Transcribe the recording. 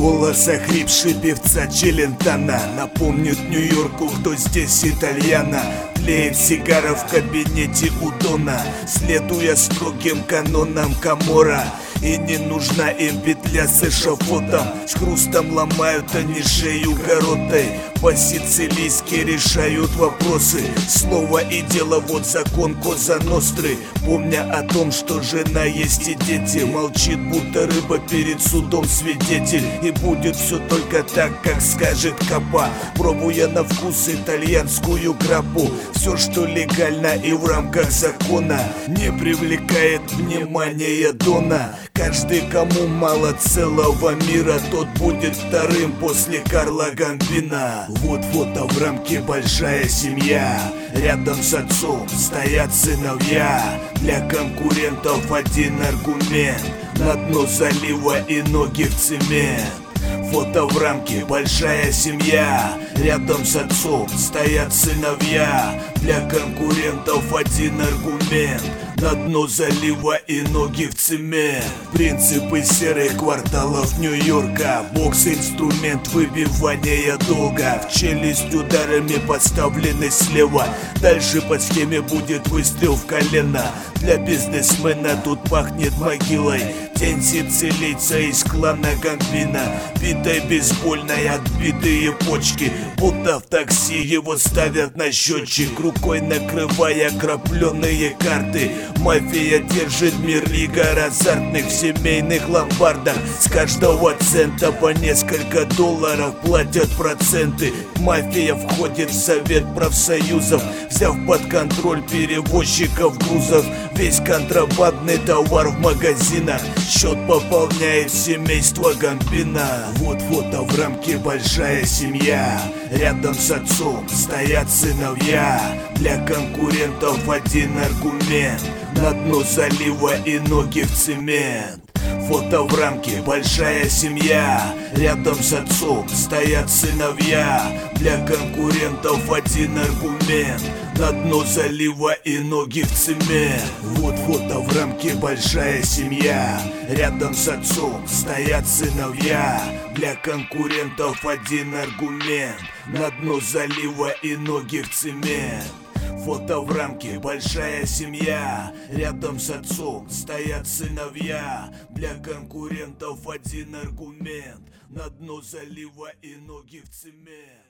Голос охрипший певца Челентана напомнит Нью-Йорку, кто здесь итальяна. Тлеет сигара в кабинете у Дона, следуя строгим канонам Камора. И не нужна им петля с эшафотом, с хрустом ломают они шею горотой. По-сицилийски решают вопросы, слово и дело, вот закон Коза Ностры. Помня о том, что жена есть и дети, молчит, будто рыба перед судом свидетель. И будет все только так, как скажет Капа, пробуя на вкус итальянскую граппу. Все, что легально и в рамках закона, не привлекает внимания Дона. Каждый, кому мало целого мира, тот будет вторым после Карла Гамбина. Вот фото в рамке большая семья, рядом с отцом стоят сыновья. Для конкурентов один аргумент: на дно залива и ноги в цемент. Фото в рамке большая семья, рядом с отцом стоят сыновья. Для конкурентов один аргумент: на дно залива и ноги в цемент. Принципы серых кварталов Нью-Йорка, бокс инструмент выбивания долга. В челюсть ударами подставлены слева, дальше по схеме будет выстрел в колено. Для бизнесмена тут пахнет могилой, тень сицилийца из клана Гамбина. Битой бейсбольной отбитые почки, будто в такси его ставят на счетчик, рукой накрывая крапленые карты. Мафия держит мир, лига азартных в семейных ломбардах. С каждого цента по несколько долларов платят проценты. Мафия входит в совет профсоюзов, взяв под контроль перевозчиков грузов. Весь контрабандный товар в магазинах, счет пополняет семейство Гамбина. Вот фото в рамке большая семья, рядом с отцом стоят сыновья. Для конкурентов один аргумент: на дно залива и ноги в цемент. Фото в рамке большая семья, рядом с отцом стоят сыновья. Для конкурентов один аргумент: на дно залива и ноги в цемент. Вот фото в рамке большая семья, рядом с отцом стоят сыновья. Для конкурентов один аргумент: на дно залива и ноги в цемент. Фото в рамке большая семья, рядом с отцом стоят сыновья. Для конкурентов один аргумент: на дно залива и ноги в цемент.